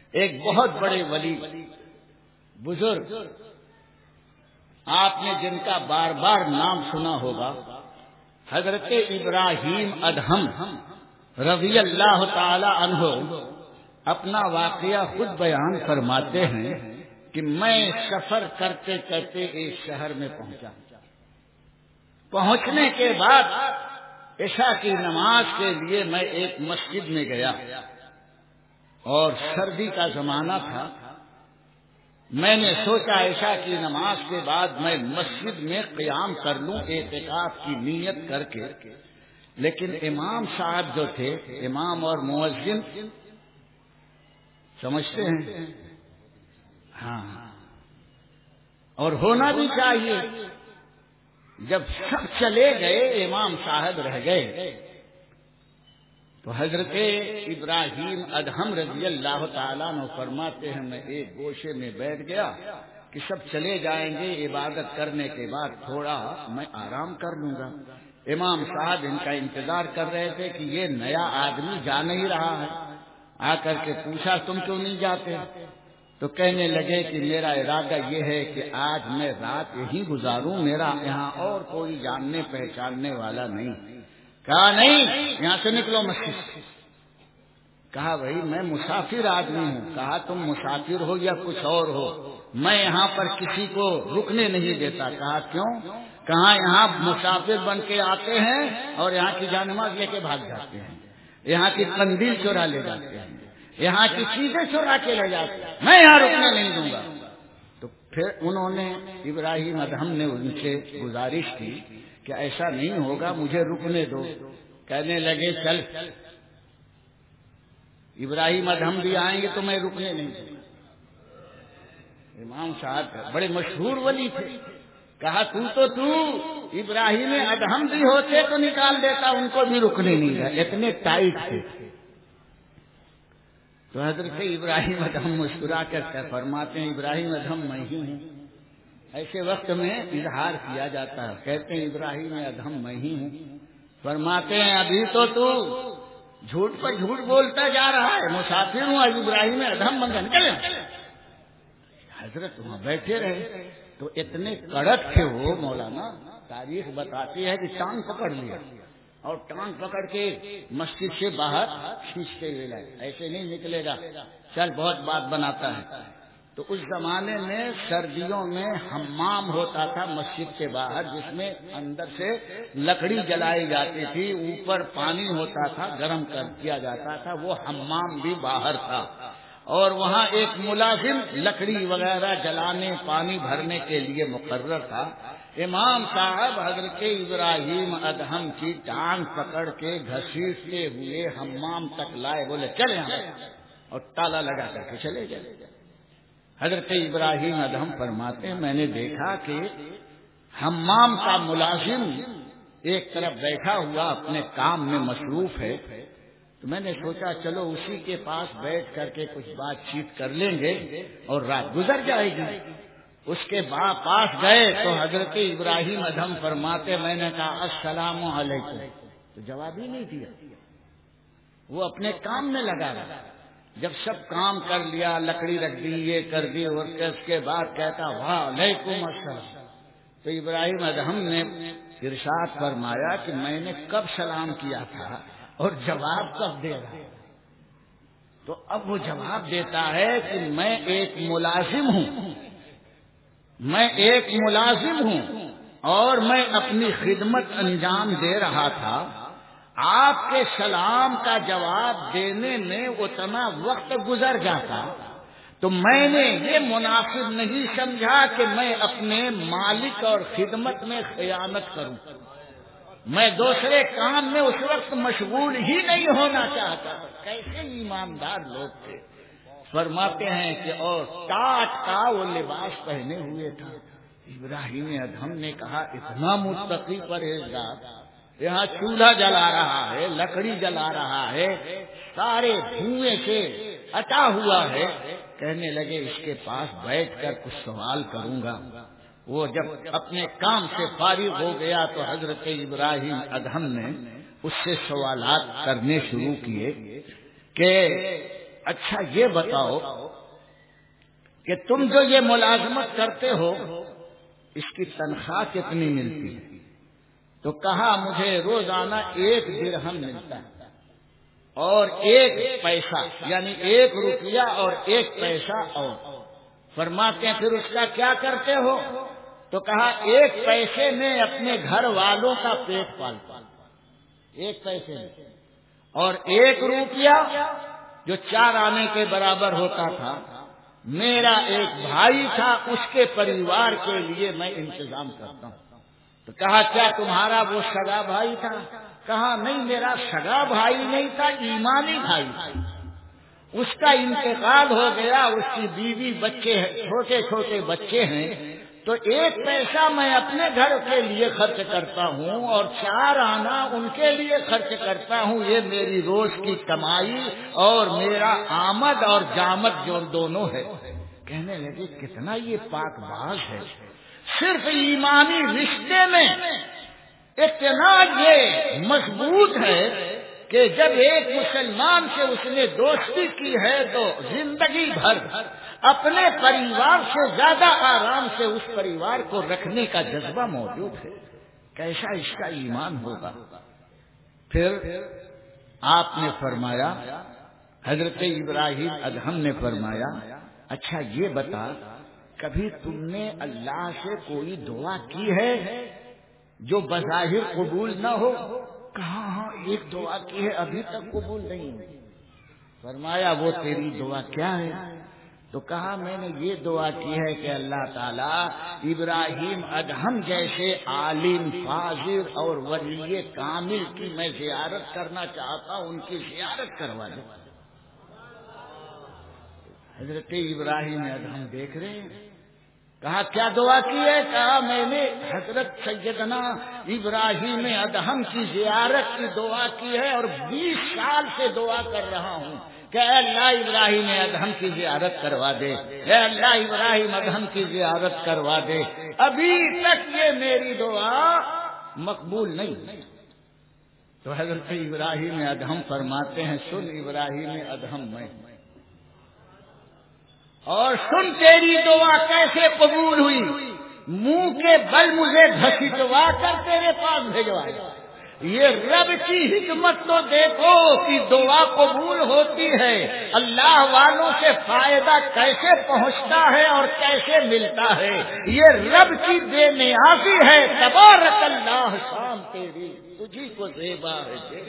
ایک بہت بڑے ولی بزرگ، آپ نے جن کا بار بار نام سنا ہوگا، حضرت ابراہیم ادہم رضی اللہ تعالی عنہ، اپنا واقعہ خود بیان فرماتے ہیں کہ میں سفر کرتے کرتے ایک شہر میں پہنچا۔ پہنچنے کے بعد عشاء کی نماز کے لیے میں ایک مسجد میں گیا اور سردی کا زمانہ تھا۔ میں نے سوچا عشاء کی نماز کے بعد میں مسجد میں قیام کر لوں اعتکاف کی نیت کر کے، لیکن امام صاحب جو تھے، امام اور مؤذن سمجھتے ہیں، ہاں، اور ہونا بھی چاہیے، جب سب چلے گئے امام صاحب رہ گئے تو حضرت ابراہیم ادہم رضی اللہ تعالیٰ عنہ فرماتے ہیں میں ایک گوشے میں بیٹھ گیا کہ سب چلے جائیں گے، عبادت کرنے کے بعد تھوڑا میں آرام کر لوں گا۔ امام صاحب ان کا انتظار کر رہے تھے کہ یہ نیا آدمی جا نہیں رہا ہے۔ آ کر کے پوچھا تم کیوں نہیں جاتے؟ تو کہنے لگے کہ میرا ارادہ یہ ہے کہ آج میں رات یہی گزاروں، میرا یہاں اور کوئی جاننے پہچاننے والا نہیں۔ کہا نہیں، یہاں سے نکلو مسجد سے۔ کہا بھائی میں مسافر آدمی ہوں۔ کہا تم مسافر ہو یا کچھ اور ہو، میں یہاں پر کسی کو رکنے نہیں دیتا۔ کہا کیوں؟ کہاں یہاں مسافر بن کے آتے ہیں اور یہاں کی جانماز لے کے بھاگ جاتے ہیں، یہاں کی قندیل چورا لے جاتے ہیں، یہاں کی چیزیں چورا کے لے جاتے ہیں، میں یہاں رکنے نہیں دوں گا۔ تو پھر انہوں نے، ابراہیم ادہم نے ان سے گزارش کی کہ ایسا نہیں ہوگا، مجھے رکنے دو۔ کہنے لگے چل ابراہیم ادہم بھی آئیں گے تو میں رکنے نہیں دوں۔ امام صاحب بڑے مشہور ولی تھے۔ کہا تو ابراہیم ادہم بھی ہوتے تو نکال دیتا، ان کو بھی رکنے نہیں دیا، اتنے ٹائٹ تھے۔ تو حضرت ابراہیم ادہم مسکرا کر فرماتے ہیں ابراہیم ادہم میں ہی ہوں۔ ایسے وقت میں اظہار کیا جاتا ہے، کہتے ہیں ابراہیم ادہم میں ہی ہوں۔ فرماتے ہیں ابھی تو جھوٹ پر جھوٹ بولتا جا رہا ہے، مسافر ہوں، اب ابراہیم ادہم بن نکلے۔ حضرت وہاں بیٹھے رہے تو اتنے کڑک تھے وہ، مولانا تاریخ بتاتی ہے کہ ٹانگ پکڑ لیا اور ٹانگ پکڑ کے مسجد سے باہر کھینچتے ہوئے لائے، ایسے نہیں نکلے گا، چل بہت بات بناتا ہے۔ تو اس زمانے میں سردیوں میں حمام ہوتا تھا مسجد کے باہر، جس میں اندر سے لکڑی جلائی جاتی تھی، اوپر پانی ہوتا تھا، گرم کیا جاتا تھا، وہ حمام بھی باہر تھا، اور وہاں ایک ملازم لکڑی وغیرہ جلانے پانی بھرنے کے لیے مقرر تھا۔ امام صاحب حضرت ابراہیم ادہم کی ٹانگ پکڑ کے گھسیٹتے ہوئے حمام تک لائے، بولے چلے یہاں، اور تالا لگا کر کے چلے گئے۔ حضرت ابراہیم ادہم فرماتے ہیں میں نے دیکھا کہ حمام کا ملازم ایک طرف بیٹھا ہوا اپنے کام میں مصروف ہے، تو میں نے سوچا چلو اسی کے پاس بیٹھ کر کے کچھ بات چیت کر لیں گے اور رات گزر جائے گی۔ اس کے پاس گئے تو حضرت ابراہیم ادہم فرماتے میں نے کہا السلام علیکم، تو جواب ہی نہیں دیا، وہ اپنے کام میں لگا رہا۔ جب سب کام کر لیا، لکڑی رکھ دی، یہ کر دی، اور اس کے بعد کہتا وعلیکم السلام، تو ابراہیم ادہم نے ارشاد فرمایا کہ میں نے کب سلام کیا تھا اور جواب کب دے رہا؟ تو اب وہ جواب دیتا ہے کہ میں ایک ملازم ہوں، میں ایک ملازم ہوں اور میں اپنی خدمت انجام دے رہا تھا، آپ کے سلام کا جواب دینے میں اتنا وقت گزر جاتا تو میں نے یہ مناسب نہیں سمجھا کہ میں اپنے مالک اور خدمت میں خیانت کروں، میں دوسرے کام میں اس وقت مشغول ہی نہیں ہونا چاہتا۔ کیسے ایماندار لوگ تھے۔ فرماتے ہیں کہ اور ٹاٹ کا وہ لباس پہنے ہوئے تھا۔ ابراہیم ادہم نے کہا اتنا متقی پرہیزگار، یہاں چولہا جلا رہا ہے، لکڑی جلا رہا ہے، سارے دھوئیں سے اٹا ہوا ہے، کہنے لگے اس کے پاس بیٹھ کر کچھ سوال کروں گا۔ وہ جب اپنے کام سے فارغ ہو گیا تو حضرت ابراہیم ادہم نے اس سے سوالات کرنے شروع کیے کہ اچھا یہ بتاؤ کہ تم جو یہ ملازمت کرتے ہو اس کی تنخواہ کتنی ملتی ہے؟ تو کہا مجھے روزانہ 1 درہم ملتا ہے اور 1 پیسہ، یعنی 1 روپیہ اور 1 پیسہ اور۔ فرماتے ہیں پھر اس کا کیا کرتے ہو؟ تو کہا 1 پیسے میں اپنے گھر والوں کا پیٹ پالتا، 1 پیسے میں، اور 1 روپیہ جو 4 آنے کے برابر ہوتا تھا، میرا ایک بھائی تھا، اس کے پریوار کے لیے میں انتظام کرتا ہوں۔ تو کہا کیا تمہارا وہ سگا بھائی تھا؟ کہا نہیں، میرا سگا بھائی نہیں تھا، ایمانی بھائی تھا، اس کا انتقال ہو گیا، اس کی بیوی بچے چھوٹے چھوٹے بچے ہیں، تو 1 پیسہ میں اپنے گھر کے لیے خرچ کرتا ہوں اور 4 آنا ان کے لیے خرچ کرتا ہوں۔ یہ میری روز کی کمائی اور میرا آمد اور جامد جو دونوں ہے۔ کہنے لگے کتنا یہ پاک باز ہے، صرف ایمانی رشتے میں اتنا یہ مضبوط ہے کہ جب ایک مسلمان سے اس نے دوستی کی ہے تو زندگی بھر اپنے پریوار سے زیادہ آرام سے اس پریوار کو رکھنے کا جذبہ موجود ہے۔ کیسا اس کا ایمان ہوگا؟ پھر آپ نے فرمایا، حضرت ابراہیم ادہم نے فرمایا اچھا یہ بتا کبھی تم نے اللہ سے کوئی دعا کی ہے جو بظاہر قبول نہ ہو؟ کہا ہاں ایک دعا کی ہے، ابھی تک قبول نہیں ہوئی۔ فرمایا وہ تیری دعا کیا ہے؟ تو کہا میں نے یہ دعا کی ہے کہ اللہ تعالیٰ ابراہیم ادہم جیسے عالم فاضل اور ولی کامل کی میں زیارت کرنا چاہتا ہوں، ان کی زیارت کروا دے۔ حضرت ابراہیم ادہم دیکھ رہے ہیں، کہا کیا دعا کی ہے؟ کہا میں نے حضرت سیدنا ابراہیم ادہم کی زیارت کی دعا کی ہے اور 20 سال سے دعا کر رہا ہوں کہ اے اللہ ابراہیم ادہم کی زیارت کروا دے، اے اللہ ابراہیم ادہم کی زیارت کروا دے، ابھی تک یہ میری دعا مقبول نہیں۔ تو حضرت ابراہیم ادہم فرماتے ہیں سن ابراہیم ادہم میں، اور سن تیری دعا کیسے قبول ہوئی، منہ کے بل مجھے گھسیٹوا کر تیرے پاس بھیجوا۔ یہ رب کی حکمت تو دیکھو کہ دعا قبول ہوتی ہے، اللہ والوں سے فائدہ کیسے پہنچتا ہے اور کیسے ملتا ہے، یہ رب کی بے نیازی ہے۔ تبارک اللہ، شان تیری تجھی کو زیبا ہے،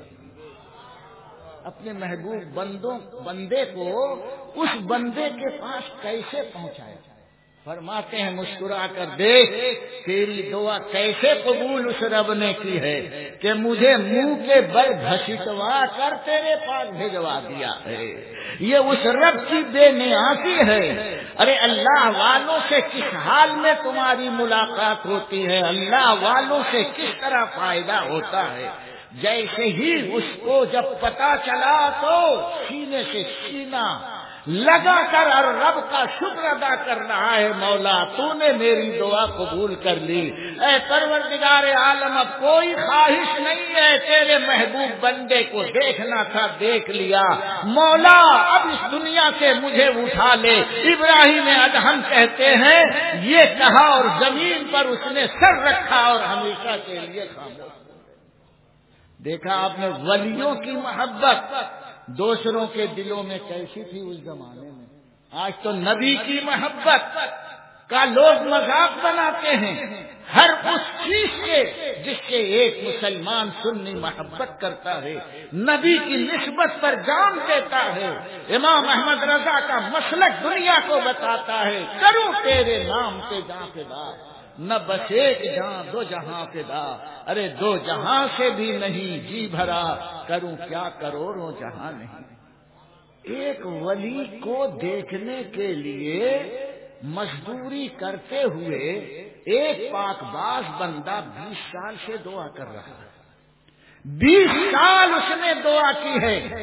اپنے محبوب بندے کو اس بندے کے پاس کیسے پہنچائے؟ فرماتے ہیں مسکرا کر دیکھ تیری دعا کیسے قبول اس رب نے کی ہے کہ مجھے منہ کے بل گھسیٹوا کر تیرے پاس بھیجوا دیا ہے۔ یہ اس رب کی بے نیازی ہے۔ ارے اللہ والوں سے کس حال میں تمہاری ملاقات ہوتی ہے، اللہ والوں سے کس طرح فائدہ ہوتا ہے۔ جیسے ہی اس کو جب پتا چلا تو سینے سے سینہ لگا کر اور رب کا شکر ادا کر رہا ہے، مولا تو نے میری دعا قبول کر لی۔ اے پروردگار عالم، اب کوئی خواہش نہیں ہے، تیرے محبوب بندے کو دیکھنا تھا دیکھ لیا، مولا اب اس دنیا سے مجھے اٹھا لے۔ ابراہیم ادہم کہتے ہیں یہ کہا اور زمین پر اس نے سر رکھا اور ہمیشہ کے لیے خاموش۔ دیکھا آپ نے ولیوں کی محبت دوسروں کے دلوں میں کیسی تھی اس زمانے میں۔ آج تو نبی کی محبت کا لوگ مذاق بناتے ہیں، ہر اس چیز سے جس سے ایک مسلمان سنی محبت کرتا ہے، نبی کی نسبت پر جان دیتا ہے۔ امام احمد رضا کا مسلک دنیا کو بتاتا ہے، کروں تیرے نام سے جاں فدا، نہ بس ایک جہاں دو جہاں فدا، ارے 2 جہاں سے بھی نہیں جی بھرا، کروں کیا کروڑوں جہاں نہیں۔ ایک ولی کو دیکھنے کے لیے مزدوری کرتے ہوئے ایک پاک باز بندہ 20 سال سے دعا کر رہا ہے، 20 سال اس نے دعا کی ہے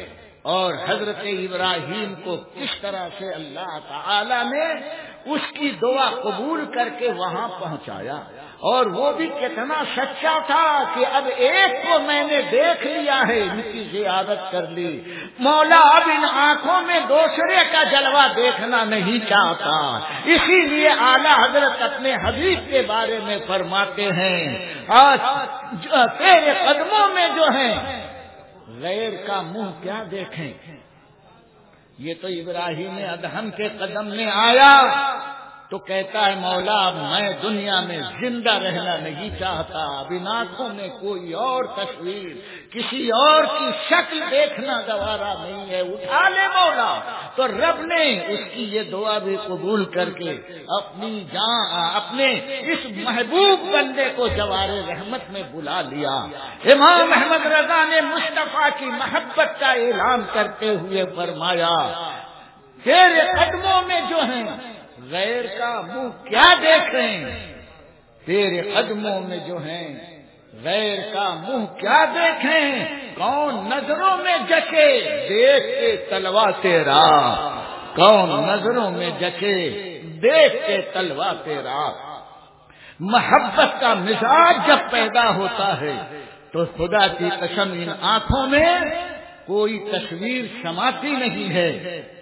اور حضرت ابراہیم کو کس طرح سے اللہ تعالی نے اس کی دعا قبول کر کے وہاں پہنچایا، اور وہ بھی کتنا سچا تھا کہ اب ایک کو میں نے دیکھ لیا ہے، ان کی زیارت کر لی، مولا اب ان آنکھوں میں دوسرے کا جلوہ دیکھنا نہیں چاہتا۔ اسی لیے اعلیٰ حضرت اپنے حبیب کے بارے میں فرماتے ہیں، آج تیرے قدموں میں جو ہیں غیر کا منہ کیا دیکھیں۔ یہ تو ابراہیم ادہم کے قدم میں آیا تو کہتا ہے مولا میں دنیا میں زندہ رہنا نہیں چاہتا، اب ان آنکھوں میں کوئی اور تصویر، کسی اور کی شکل دیکھنا گوارا نہیں ہے، اٹھا لے مولا۔ تو رب نے اس کی یہ دعا بھی قبول کر کے اپنی جان اپنے اس محبوب بندے کو جوار رحمت میں بلا لیا۔ امام احمد رضا نے مصطفیٰ کی محبت کا اعلان کرتے ہوئے فرمایا، تیرے قدموں میں جو ہیں غیر کا منہ کیا دیکھیں، تیرے قدموں میں جو ہیں غیر کا منہ کیا دیکھیں، کون نظروں میں جچے دیکھ کے تلوا تیرا، کون نظروں میں جچے دیکھ کے تلوا تیرا۔ محبت کا مزاج جب پیدا ہوتا ہے تو خدا کی قسم ان آنکھوں میں کوئی تصویر سماتی نہیں ہے،